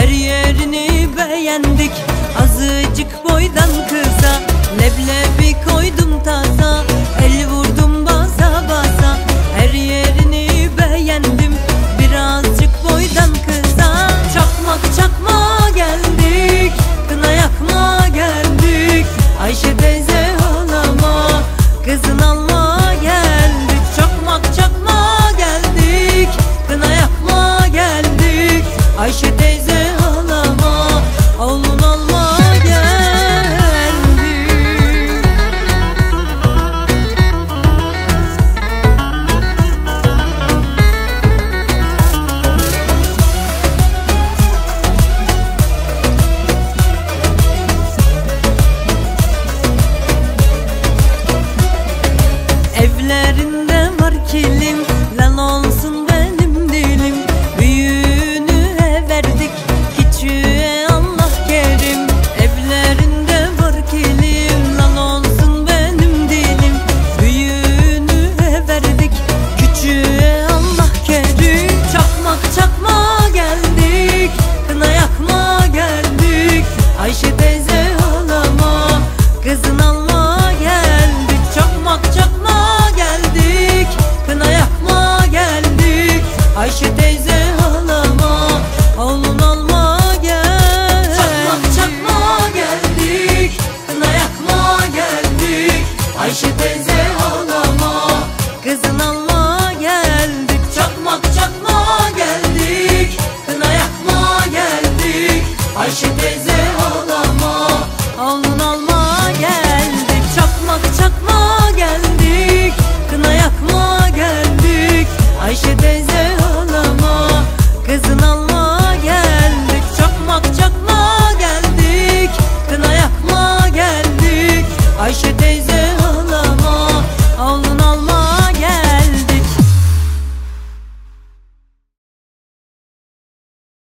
her yerini beğendik. Azıcık boydan kıza leblebi koydum taza, el vurdum basa basa, her yerini beğendim. Birazcık boydan kıza çakmak çakma geldik, kına yakma geldik. Ayşe teyze ağlama, kızın alma geldik. Çakmak çakma geldik, kına yakma geldik. Ayşe teyze